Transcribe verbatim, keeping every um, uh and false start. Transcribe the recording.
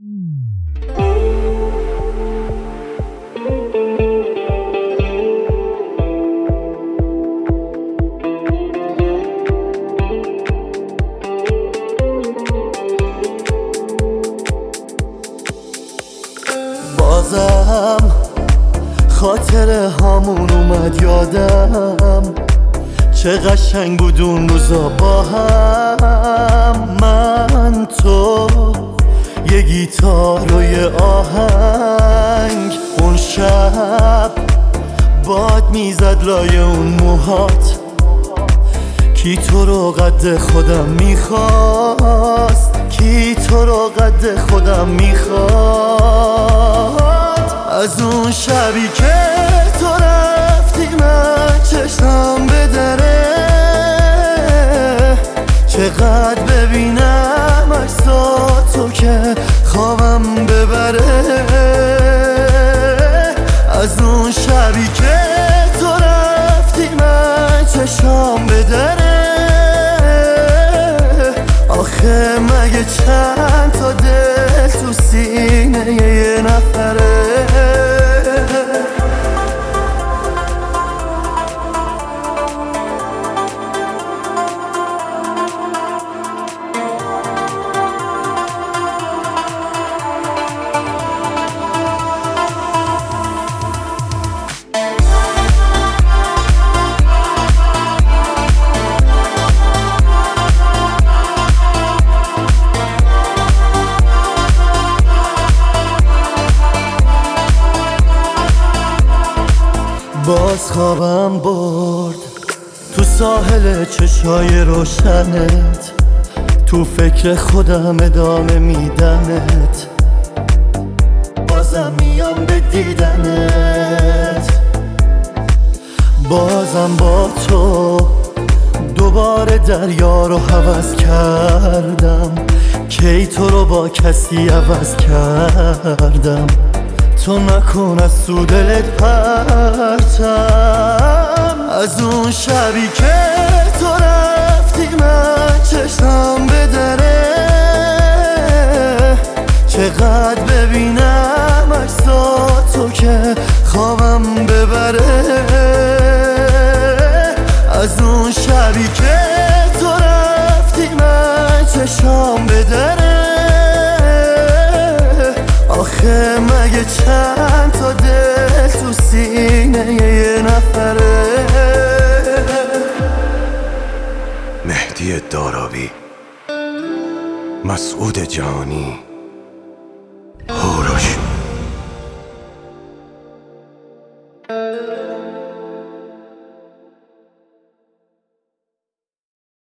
بازم خاطره هامون اومد یادم، چه قشنگ بود اون روزا با هم. من تو یه گیتار و یه آهنگ، اون شب باد میزد لای اون موهات. کی تو رو قد خودم میخواست، کی تو رو قد خودم میخواست. از اون شبی که تو رفتی من چشمم به دره، چقدر ببینم عکساتو که خوابم ببره. از اون شبی که تو رفتی من چشمم به دره، آخه مگه چند تا دل تو سینه یه نفره. باز خوابم برد تو ساحل چشای روشنت، تو فکر خودم ادامه میدمت. بازم میام به دیدنت، بازم با تو دوباره دریا رو هوس کردم. کی تو رو با کسی عوض کردم، تو نکن از تو دلت پرتم. از اون شبی که تو رفتی من چشمم به دره، چقدر ببینم عکساتو که خوابم ببره. از اون شبی که تو رفتی من چشمم به دره، آخه مگه چند تا دل تو سینه یه نفره. مهدی داراوی، مسعود جانی، هوروش.